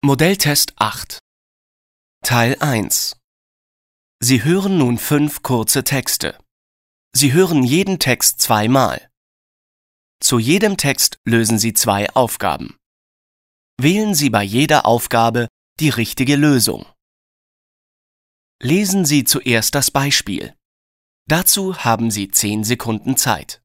Modelltest 8 Teil 1 Sie hören nun 5 kurze Texte. Sie hören jeden Text zweimal. Zu jedem Text lösen Sie 2 Aufgaben. Wählen Sie bei jeder Aufgabe die richtige Lösung. Lesen Sie zuerst das Beispiel. Dazu haben Sie 10 Sekunden Zeit.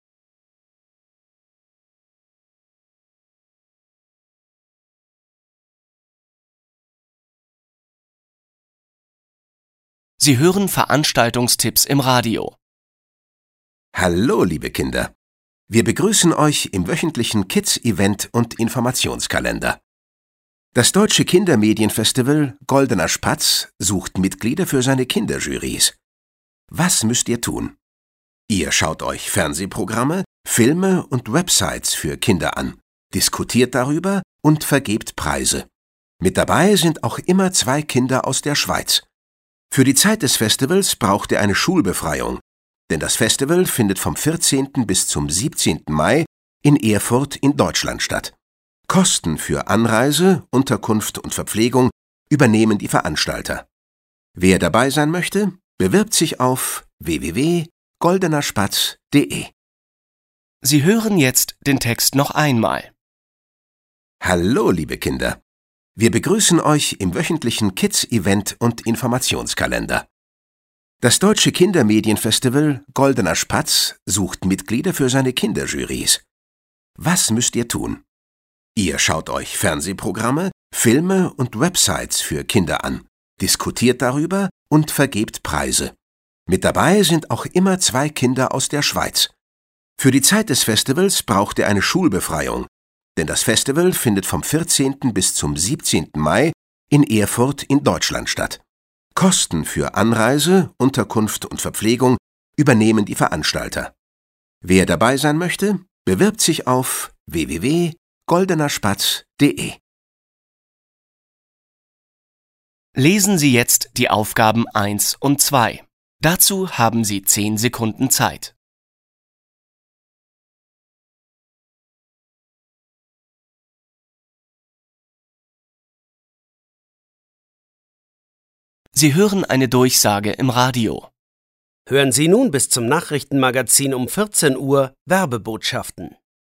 Sie hören Veranstaltungstipps im Radio. Hallo, liebe Kinder! Wir begrüßen euch im wöchentlichen Kids-Event und Informationskalender. Das Deutsche Kindermedienfestival Goldener Spatz sucht Mitglieder für seine Kinderjurys. Was müsst ihr tun? Ihr schaut euch Fernsehprogramme, Filme und Websites für Kinder an, diskutiert darüber und vergebt Preise. Mit dabei sind auch immer 2 Kinder aus der Schweiz. Für die Zeit des Festivals braucht ihr eine Schulbefreiung, denn das Festival findet vom 14. bis zum 17. Mai in Erfurt in Deutschland statt. Kosten für Anreise, Unterkunft und Verpflegung übernehmen die Veranstalter. Wer dabei sein möchte, bewirbt sich auf www.goldenerspatz.de. Sie hören jetzt den Text noch einmal. Hallo, liebe Kinder! Wir begrüßen euch im wöchentlichen Kids-Event und Informationskalender. Das Deutsche Kindermedienfestival Goldener Spatz sucht Mitglieder für seine Kinderjurys. Was müsst ihr tun? Ihr schaut euch Fernsehprogramme, Filme und Websites für Kinder an, diskutiert darüber und vergebt Preise. Mit dabei sind auch immer 2 Kinder aus der Schweiz. Für die Zeit des Festivals braucht ihr eine Schulbefreiung, denn das Festival findet vom 14. bis zum 17. Mai in Erfurt in Deutschland statt. Kosten für Anreise, Unterkunft und Verpflegung übernehmen die Veranstalter. Wer dabei sein möchte, bewirbt sich auf www.goldenerspatz.de. Lesen Sie jetzt die Aufgaben 1 und 2. Dazu haben Sie 10 Sekunden Zeit. Sie hören eine Durchsage im Radio. Hören Sie nun bis zum Nachrichtenmagazin um 14 Uhr Werbebotschaften.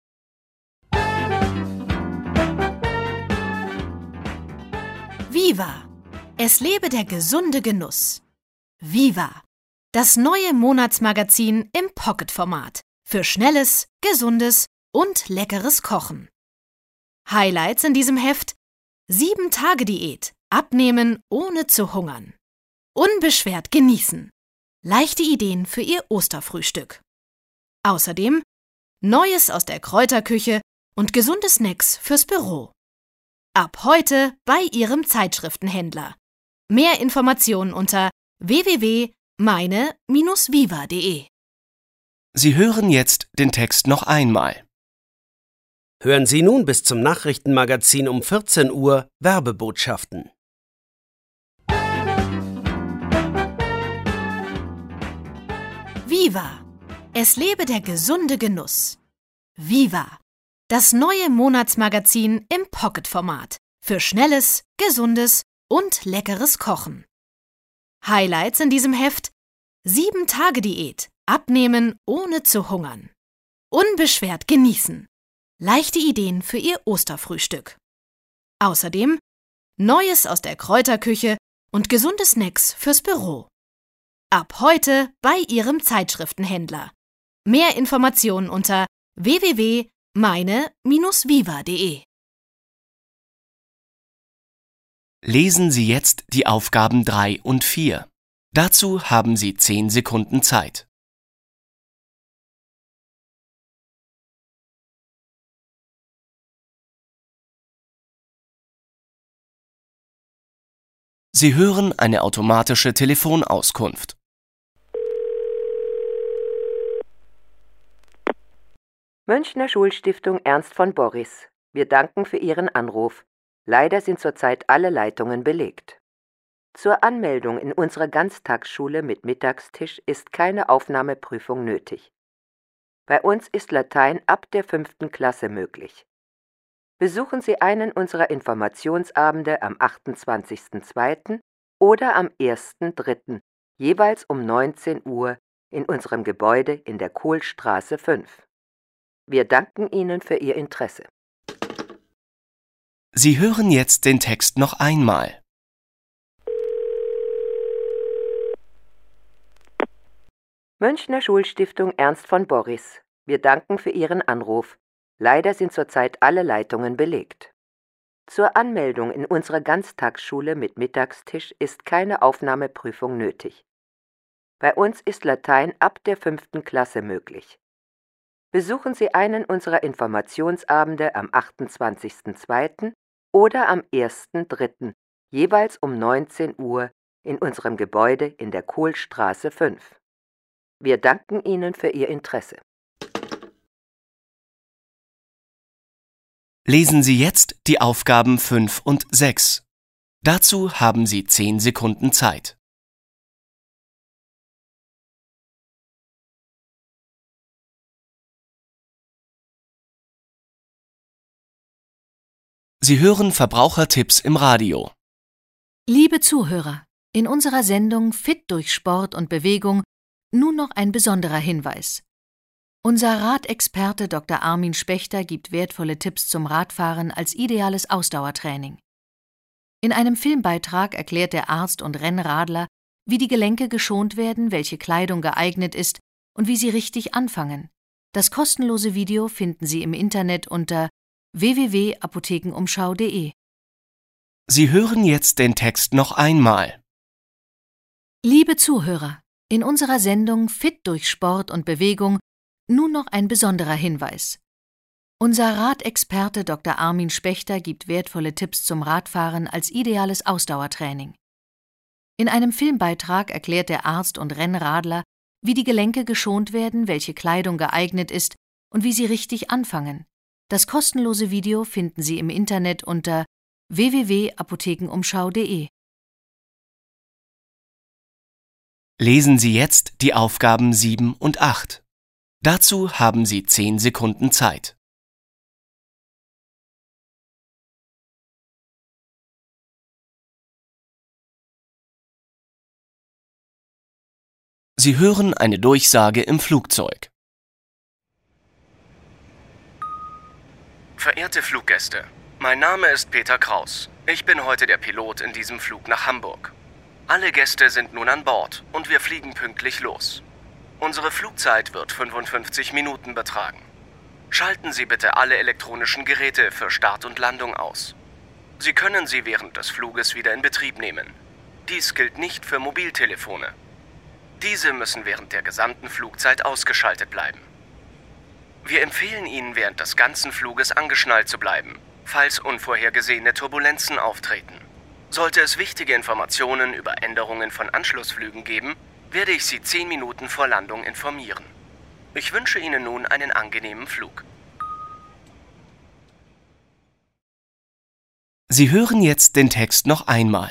Viva! Es lebe der gesunde Genuss. Viva! Das neue Monatsmagazin im Pocket-Format für schnelles, gesundes und leckeres Kochen. Highlights in diesem Heft: 7-Tage-Diät. Abnehmen ohne zu hungern. Unbeschwert genießen. Leichte Ideen für Ihr Osterfrühstück. Außerdem Neues aus der Kräuterküche und gesunde Snacks fürs Büro. Ab heute bei Ihrem Zeitschriftenhändler. Mehr Informationen unter www.meine-viva.de. Sie hören jetzt den Text noch einmal. Hören Sie nun bis zum Nachrichtenmagazin um 14 Uhr Werbebotschaften. Viva! Es lebe der gesunde Genuss. Viva! Das neue Monatsmagazin im Pocket-Format für schnelles, gesundes und leckeres Kochen. Highlights in diesem Heft: 7-Tage-Diät. Abnehmen ohne zu hungern. Unbeschwert genießen. Leichte Ideen für Ihr Osterfrühstück. Außerdem Neues aus der Kräuterküche und gesunde Snacks fürs Büro. Ab heute bei Ihrem Zeitschriftenhändler. Mehr Informationen unter www.meine-viva.de. Lesen Sie jetzt die Aufgaben 3 und 4. Dazu haben Sie 10 Sekunden Zeit. Sie hören eine automatische Telefonauskunft. Münchner Schulstiftung Ernst von Borries. Wir danken für Ihren Anruf. Leider sind zurzeit alle Leitungen belegt. Zur Anmeldung in unsere Ganztagsschule mit Mittagstisch ist keine Aufnahmeprüfung nötig. Bei uns ist Latein ab der 5. Klasse möglich. Besuchen Sie einen unserer Informationsabende am 28.02. oder am 1.03., jeweils um 19 Uhr in unserem Gebäude in der Kohlstraße 5. Wir danken Ihnen für Ihr Interesse. Sie hören jetzt den Text noch einmal. Münchner Schulstiftung Ernst von Borries. Wir danken für Ihren Anruf. Leider sind zurzeit alle Leitungen belegt. Zur Anmeldung in unserer Ganztagsschule mit Mittagstisch ist keine Aufnahmeprüfung nötig. Bei uns ist Latein ab der 5. Klasse möglich. Besuchen Sie einen unserer Informationsabende am 28.02. oder am 1.03., jeweils um 19 Uhr in unserem Gebäude in der Kohlstraße 5. Wir danken Ihnen für Ihr Interesse. Lesen Sie jetzt die Aufgaben 5 und 6. Dazu haben Sie 10 Sekunden Zeit. Sie hören Verbrauchertipps im Radio. Liebe Zuhörer, in unserer Sendung Fit durch Sport und Bewegung nun noch ein besonderer Hinweis. Unser Radexperte Dr. Armin Spechter gibt wertvolle Tipps zum Radfahren als ideales Ausdauertraining. In einem Filmbeitrag erklärt der Arzt und Rennradler, wie die Gelenke geschont werden, welche Kleidung geeignet ist und wie sie richtig anfangen. Das kostenlose Video finden Sie im Internet unter www.apothekenumschau.de. Sie hören jetzt den Text noch einmal. Liebe Zuhörer, in unserer Sendung Fit durch Sport und Bewegung nun noch ein besonderer Hinweis. Unser Radexperte Dr. Armin Spechter gibt wertvolle Tipps zum Radfahren als ideales Ausdauertraining. In einem Filmbeitrag erklärt der Arzt und Rennradler, wie die Gelenke geschont werden, welche Kleidung geeignet ist und wie sie richtig anfangen. Das kostenlose Video finden Sie im Internet unter www.apothekenumschau.de. Lesen Sie jetzt die Aufgaben 7 und 8. Dazu haben Sie 10 Sekunden Zeit. Sie hören eine Durchsage im Flugzeug. Verehrte Fluggäste, mein Name ist Peter Kraus. Ich bin heute der Pilot in diesem Flug nach Hamburg. Alle Gäste sind nun an Bord und wir fliegen pünktlich los. Unsere Flugzeit wird 55 Minuten betragen. Schalten Sie bitte alle elektronischen Geräte für Start und Landung aus. Sie können sie während des Fluges wieder in Betrieb nehmen. Dies gilt nicht für Mobiltelefone. Diese müssen während der gesamten Flugzeit ausgeschaltet bleiben. Wir empfehlen Ihnen, während des ganzen Fluges angeschnallt zu bleiben, falls unvorhergesehene Turbulenzen auftreten. Sollte es wichtige Informationen über Änderungen von Anschlussflügen geben, werde ich Sie 10 Minuten vor Landung informieren. Ich wünsche Ihnen nun einen angenehmen Flug. Sie hören jetzt den Text noch einmal.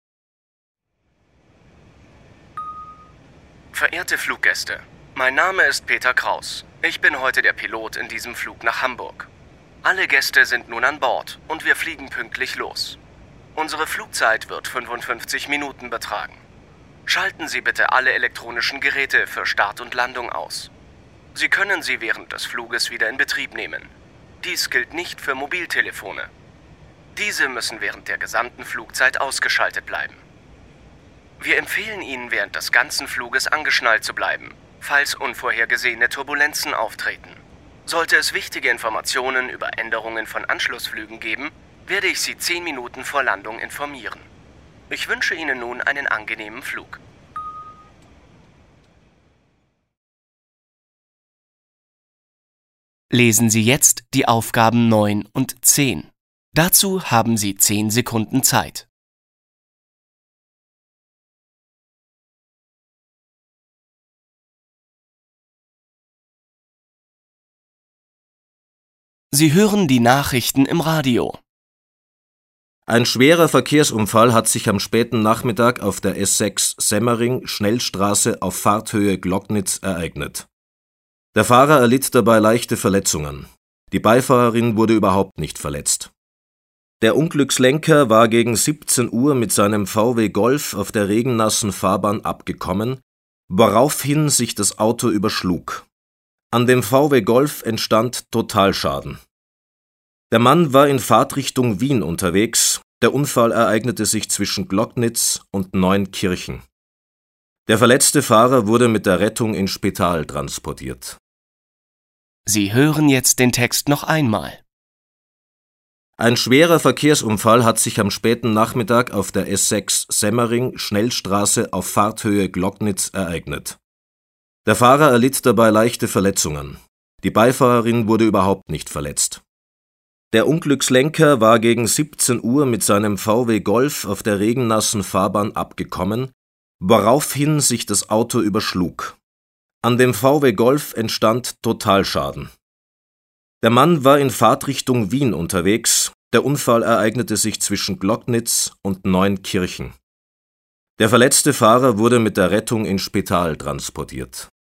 Verehrte Fluggäste, mein Name ist Peter Kraus. Ich bin heute der Pilot in diesem Flug nach Hamburg. Alle Gäste sind nun an Bord und wir fliegen pünktlich los. Unsere Flugzeit wird 55 Minuten betragen. Schalten Sie bitte alle elektronischen Geräte für Start und Landung aus. Sie können sie während des Fluges wieder in Betrieb nehmen. Dies gilt nicht für Mobiltelefone. Diese müssen während der gesamten Flugzeit ausgeschaltet bleiben. Wir empfehlen Ihnen, während des ganzen Fluges angeschnallt zu bleiben, falls unvorhergesehene Turbulenzen auftreten. Sollte es wichtige Informationen über Änderungen von Anschlussflügen geben, werde ich Sie 10 Minuten vor Landung informieren. Ich wünsche Ihnen nun einen angenehmen Flug. Lesen Sie jetzt die Aufgaben 9 und 10. Dazu haben Sie 10 Sekunden Zeit. Sie hören die Nachrichten im Radio. Ein schwerer Verkehrsunfall hat sich am späten Nachmittag auf der S6 Semmering-Schnellstraße auf Fahrthöhe Glocknitz ereignet. Der Fahrer erlitt dabei leichte Verletzungen. Die Beifahrerin wurde überhaupt nicht verletzt. Der Unglückslenker war gegen 17 Uhr mit seinem VW Golf auf der regennassen Fahrbahn abgekommen, woraufhin sich das Auto überschlug. An dem VW Golf entstand Totalschaden. Der Mann war in Fahrtrichtung Wien unterwegs. Der Unfall ereignete sich zwischen Gloggnitz und Neunkirchen. Der verletzte Fahrer wurde mit der Rettung ins Spital transportiert. Sie hören jetzt den Text noch einmal. Ein schwerer Verkehrsunfall hat sich am späten Nachmittag auf der S6 Semmering-Schnellstraße auf Fahrthöhe Gloggnitz ereignet. Der Fahrer erlitt dabei leichte Verletzungen. Die Beifahrerin wurde überhaupt nicht verletzt. Der Unglückslenker war gegen 17 Uhr mit seinem VW Golf auf der regennassen Fahrbahn abgekommen, woraufhin sich das Auto überschlug. An dem VW Golf entstand Totalschaden. Der Mann war in Fahrtrichtung Wien unterwegs. Der Unfall ereignete sich zwischen Gloggnitz und Neunkirchen. Der verletzte Fahrer wurde mit der Rettung ins Spital transportiert.